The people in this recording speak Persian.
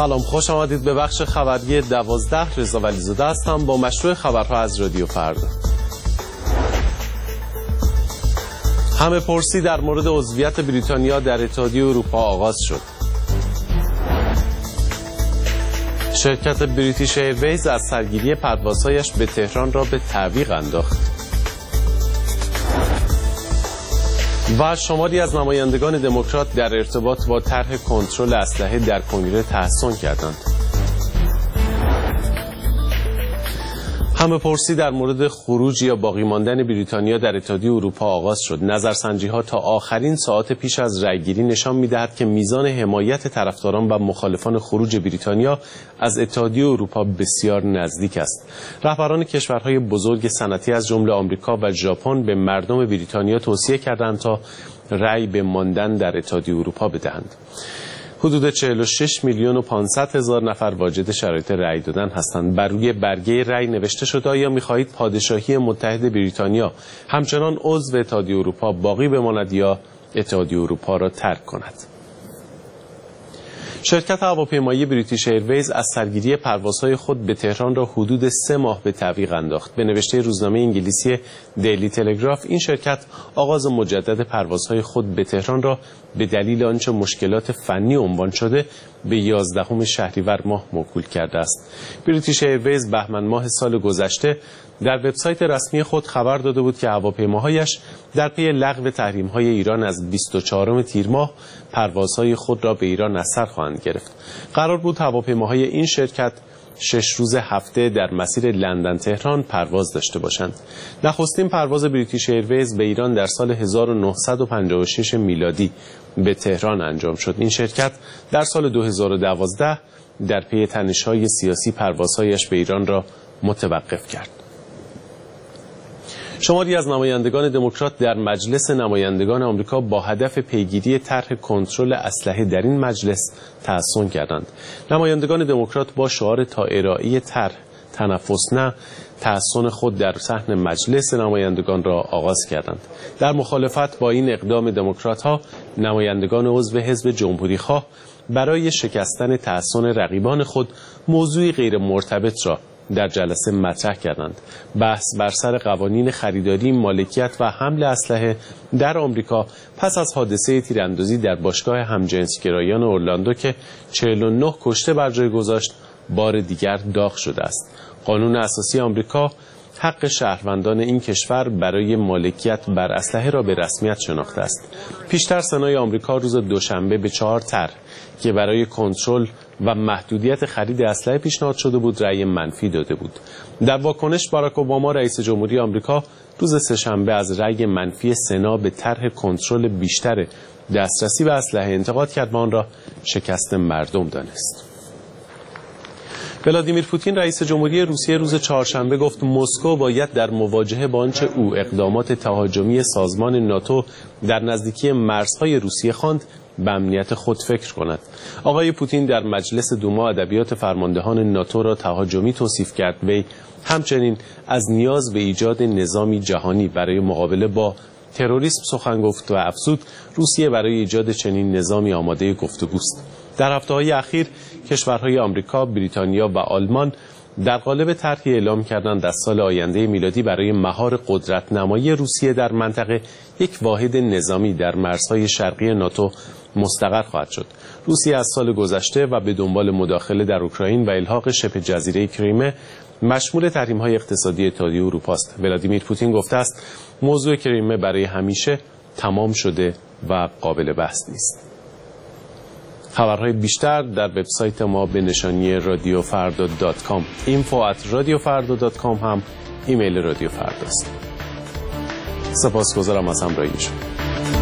سلام، خوش آمدید به بخش خبری 12. رضا ولیزاده هستم با مشروع خبرها از رادیو فردا. همه پرسی در مورد عضویت بریتانیا در اتحادیه اروپا آغاز شد. شرکت بریتیش ایرویز از سرگیری پروازهایش به تهران را به تعویق انداخت. و شماری از نمایندگان دموکرات در ارتباط با طرح کنترل اسلحه در کنگره تحسن کردند. همه پرسی در مورد خروج یا باقی ماندن بریتانیا در اتحادیه اروپا آغاز شد. نظرسنجی‌ها تا آخرین ساعات پیش از رأیگیری نشان می‌دهد که میزان حمایت طرفداران و مخالفان خروج بریتانیا از اتحادیه اروپا بسیار نزدیک است. رهبران کشورهای بزرگ صنعتی از جمله آمریکا و ژاپن به مردم بریتانیا توصیه کردند تا رأی به ماندن در اتحادیه اروپا بدهند. حدود 46 میلیون و 500 هزار نفر واجد شرایط رأی دادن هستند. بر روی برگه رأی نوشته شده آیا می‌خواهید پادشاهی متحد بریتانیا همچنان عضو اتحادیه اروپا باقی بماند یا اتحادیه اروپا را ترک کند. شرکت هواپیمایی بریتیش ایرویز از سرگیری پروازهای خود به تهران را حدود 3 ماه به تعویق انداخت. به نوشته روزنامه انگلیسی دیلی تلگراف، این شرکت آغاز مجدد پروازهای خود به تهران را به دلیل آنچه مشکلات فنی عنوان شده به 11 شهریور ماه موکول کرده است. بریتیش ایرویز بهمن ماه سال گذشته در وبسایت رسمی خود خبر داده بود که هواپیماهایش در پی لغو تحریم‌های ایران از 24 تیر ماه پروازهای خود را به ایران از سر خواهند گرفت. قرار بود هواپیماهای این شرکت 6 روز هفته در مسیر لندن تهران پرواز داشته باشند. نخستین پرواز بریتیش ایرویز به ایران در سال 1956 میلادی به تهران انجام شد. این شرکت در سال 2012 در پی تنش‌های سیاسی پروازهایش به ایران را متوقف کرد. شماری از نمایندگان دموکرات در مجلس نمایندگان آمریکا با هدف پیگیری طرح کنترل اسلحه در این مجلس تحسن کردند. نمایندگان دموکرات با شعار تا ارائه طرح تنفس نه تحسن خود در صحن مجلس نمایندگان را آغاز کردند. در مخالفت با این اقدام دموکرات‌ها، نمایندگان عضو حزب جمهوری‌خواه برای شکستن تحسن رقیبان خود موضوعی غیر مرتبط را در جلسه مطرح کردند. بحث بر سر قوانین خریداری، مالکیت و حمل اسلحه در آمریکا پس از حادثه تیراندازی در باشگاه همجنسگرایان اورلاندو که 49 کشته بر جای گذاشت بار دیگر داغ شده است. قانون اساسی آمریکا حق شهروندان این کشور برای مالکیت بر اسلحه را به رسمیت شناخته است. پیشتر سنای آمریکا روز دوشنبه به 4 طرح که برای کنترل و محدودیت خرید اسلحه پیشنهاد شده بود رأی منفی داده بود. در واکنش باراک اوباما رئیس جمهوری آمریکا روز سه‌شنبه از رأی منفی سنا به طرح کنترل بیشتر دسترسی به اسلحه انتقاد کرد و آن را شکست مردم دانست. ولادیمیر پوتین رئیس جمهوری روسیه روز چهارشنبه گفت مسکو باید در مواجهه با آنچه او اقدامات تهاجمی سازمان ناتو در نزدیکی مرزهای روسیه خواند به امنیت خود فکر کند. آقای پوتین در مجلس دوما ادبیات فرماندهان ناتو را تهاجمی توصیف کرد. وی همچنین از نیاز به ایجاد نظامی جهانی برای مقابله با تروریسم سخن گفت و افزود روسیه برای ایجاد چنین نظامی آماده گفتگوست. در هفته‌های اخیر کشورهای آمریکا، بریتانیا و آلمان در قالب طرحی اعلام کردند از سال آینده میلادی برای مهار قدرت نمایی روسیه در منطقه یک واحد نظامی در مرزهای شرقی ناتو مستقر خواهد شد. روسیه از سال گذشته و به دنبال مداخله در اوکراین و الحاق شبه جزیره کریمه مشمول تحریم‌های اقتصادی اتحادیه اروپا است. ولادیمیر پوتین گفته است موضوع کریمه برای همیشه تمام شده و قابل بحث نیست. خبرهای بیشتر در وبسایت ما به نشانی radiofarda.com. info@radiofarda.com هم ایمیل رادیو فردا است. سپاسگزارم از همراهی شما.